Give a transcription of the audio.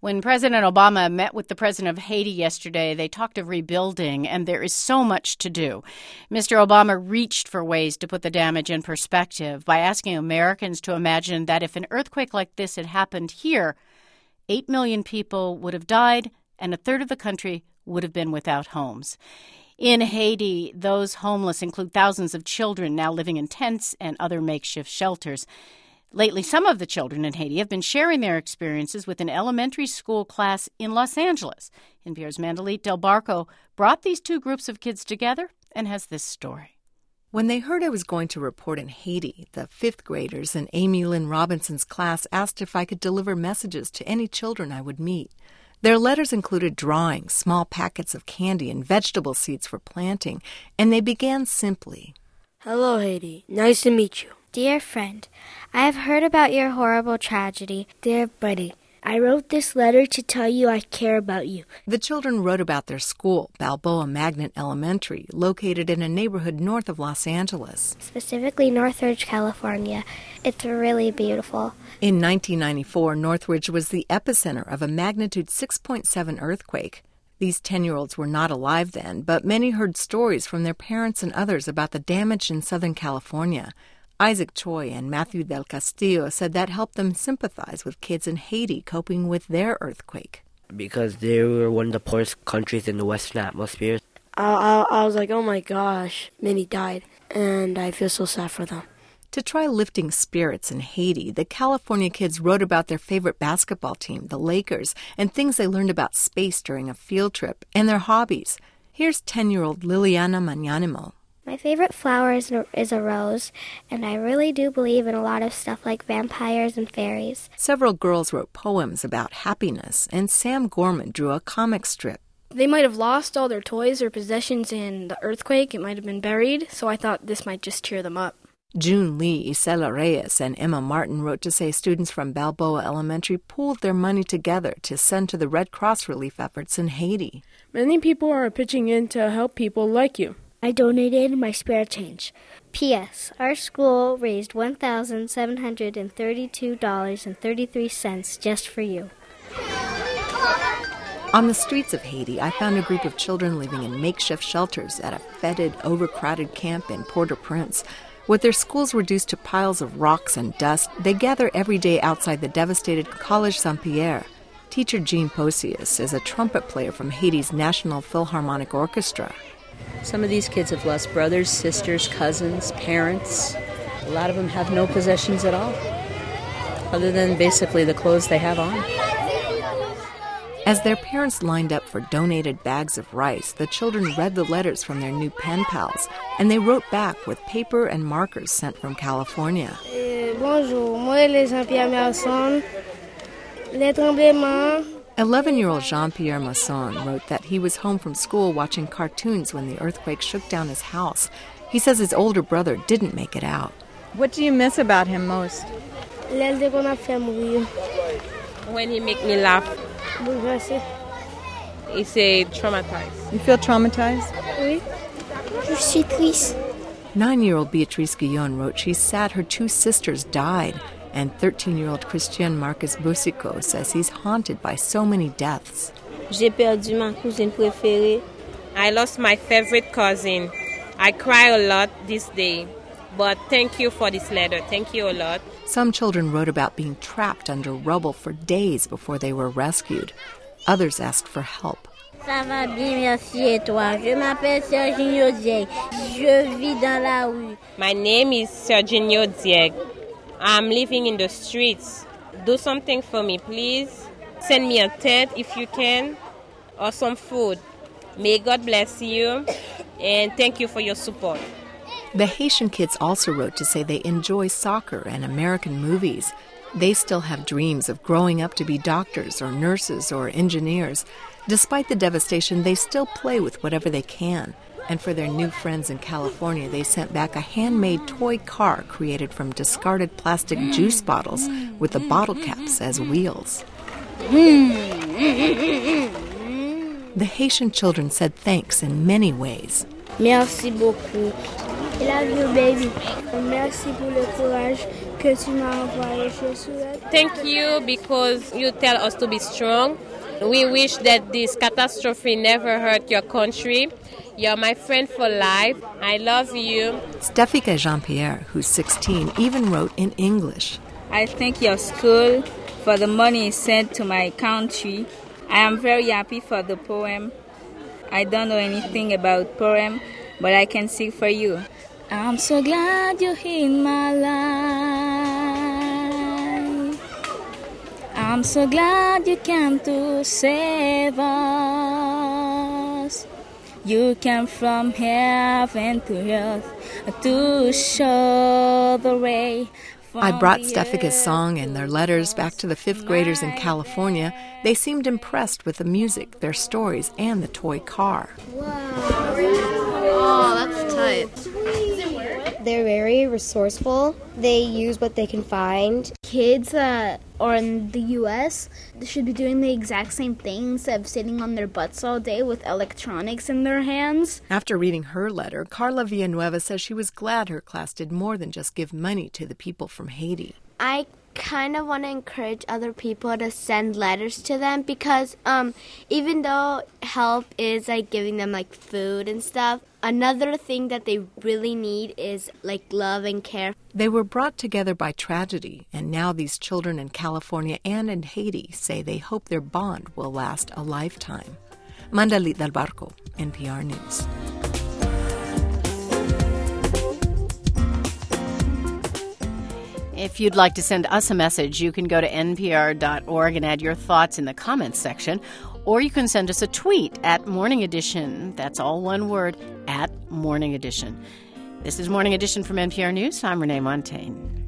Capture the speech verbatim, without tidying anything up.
When President Obama met with the president of Haiti yesterday, they talked of rebuilding, and there is so much to do. Mister Obama reached for ways to put the damage in perspective by asking Americans to imagine that if an earthquake like this had happened here, eight million people would have died and a third of the country would have been without homes. In Haiti, those homeless include thousands of children now living in tents and other makeshift shelters. Lately, some of the children in Haiti have been sharing their experiences with an elementary school class in Los Angeles. N P R's Mandalit Del Barco brought these two groups of kids together and has this story. When they heard I was going to report in Haiti, the fifth graders in Amy Lynn Robinson's class asked if I could deliver messages to any children I would meet. Their letters included drawings, small packets of candy, and vegetable seeds for planting, and they began simply. Hello, Haiti. Nice to meet you. Dear friend, I have heard about your horrible tragedy. Dear buddy, I wrote this letter to tell you I care about you. The children wrote about their school, Balboa Magnet Elementary, located in a neighborhood north of Los Angeles. Specifically Northridge, California. It's really beautiful. In nineteen ninety-four, Northridge was the epicenter of a magnitude six point seven earthquake. These ten-year-olds were not alive then, but many heard stories from their parents and others about the damage in Southern California. Isaac Choi and Matthew Del Castillo said that helped them sympathize with kids in Haiti coping with their earthquake. Because they were one of the poorest countries in the Western Hemisphere. I, I, I was like, oh my gosh, many died, and I feel so sad for them. To try lifting spirits in Haiti, the California kids wrote about their favorite basketball team, the Lakers, and things they learned about space during a field trip, and their hobbies. Here's ten-year-old Liliana Magnanimo. My favorite flower is a, is a rose, and I really do believe in a lot of stuff like vampires and fairies. Several girls wrote poems about happiness, and Sam Gorman drew a comic strip. They might have lost all their toys or possessions in the earthquake. It might have been buried, so I thought this might just cheer them up. June Lee, Isela Reyes, and Emma Martin wrote to say students from Balboa Elementary pooled their money together to send to the Red Cross relief efforts in Haiti. Many people are pitching in to help people like you. I donated my spare change. P S. Our school raised one thousand seven hundred thirty-two dollars and thirty-three cents just for you. On the streets of Haiti, I found a group of children living in makeshift shelters at a fetid, overcrowded camp in Port-au-Prince. With their schools reduced to piles of rocks and dust, they gather every day outside the devastated Collège Saint-Pierre. Teacher Jean Posius is a trumpet player from Haiti's National Philharmonic Orchestra. Some of these kids have lost brothers, sisters, cousins, parents. A lot of them have no possessions at all, other than basically the clothes they have on. As their parents lined up for donated bags of rice, the children read the letters from their new pen pals, and they wrote back with paper and markers sent from California. Eh, bonjour, moi les Jean-Pierre Masson, les tremblements. Eleven-year-old Jean-Pierre Masson wrote that he was home from school watching cartoons when the earthquake shook down his house. He says his older brother didn't make it out. What do you miss about him most? When he make me laugh. He say traumatized. You feel traumatized? Oui. Je suis triste. Nine-year-old Beatrice Guillon wrote she's sad her two sisters died. And thirteen-year-old Christian Marcus Busico says he's haunted by so many deaths. J'ai perdu ma cousine préférée. I lost my favorite cousin. I cry a lot this day. But thank you for this letter. Thank you a lot. Some children wrote about being trapped under rubble for days before they were rescued. Others asked for help. Ça va bien, merci, et toi? Je m'appelle Serginho Dieg. Je vis dans la rue. My name is Serginho Dieg. I'm living in the streets. Do something for me, please. Send me a tent if you can, or some food. May God bless you, and thank you for your support. The Haitian kids also wrote to say they enjoy soccer and American movies. They still have dreams of growing up to be doctors or nurses or engineers. Despite the devastation, they still play with whatever they can. And for their new friends in California, they sent back a handmade toy car created from discarded plastic juice bottles with the bottle caps as wheels. The Haitian children said thanks in many ways. Merci beaucoup. I love you, baby. Merci pour le courage que tu m'as envoyé, je souhaite. Thank you because you tell us to be strong. We wish that this catastrophe never hurt your country. You're my friend for life. I love you. Stefika Jean-Pierre, who's sixteen, even wrote in English. I thank your school for the money sent to my country. I am very happy for the poem. I don't know anything about poem, but I can sing for you. I'm so glad you're in my life. I'm so glad you came to save us. You came from heaven to earth to show the way. I brought Stefika's song and their letters back to the fifth graders in California. They seemed impressed with the music, their stories, and the toy car. Oh, that's tight. They're very resourceful. They use what they can find. Kids that are in the U S should be doing the exact same thing instead of sitting on their butts all day with electronics in their hands. After reading her letter, Carla Villanueva says she was glad her class did more than just give money to the people from Haiti. I kind of want to encourage other people to send letters to them because um, even though help is like giving them like food and stuff, another thing that they really need is like love and care. They were brought together by tragedy, and now these children in California and in Haiti say they hope their bond will last a lifetime. Mandalit Del Barco, N P R News. If you'd like to send us a message, you can go to N P R dot org and add your thoughts in the comments section, or you can send us a tweet at Morning Edition. That's all one word, at Morning Edition. This is Morning Edition from N P R News. I'm Renee Montaigne.